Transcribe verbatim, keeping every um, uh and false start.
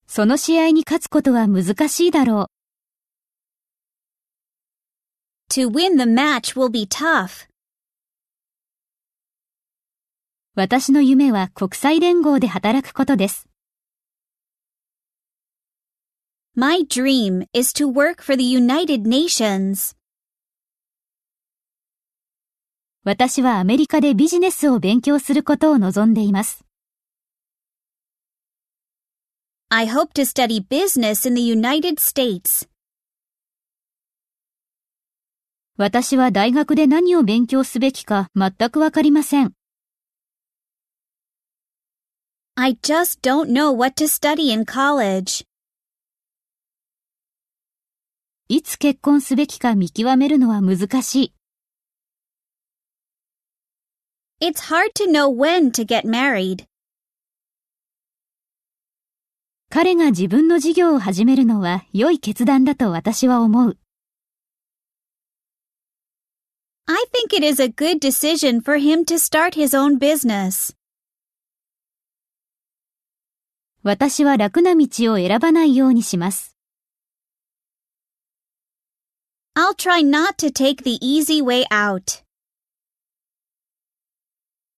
その試合に勝つことは難しいだろう。 To win the match will be tough. 私の夢は国際連合で働くことです。 My dream is to work for the United Nations. 私はアメリカでビジネスを勉強することを望んでいます。 I hope to study business in the United States. 私は大学で何を勉強すべきか全くわかりません。 I just don't know what to study in college. いつ結婚すべきか見極めるのは難しい。 It's hard to know when to get married. 彼が自分の事業を始めるのは良い決断だと私は思う。 I think it is a good decision for him to start his own business. 私は楽な道を選ばないようにします。 I'll try not to take the easy way out.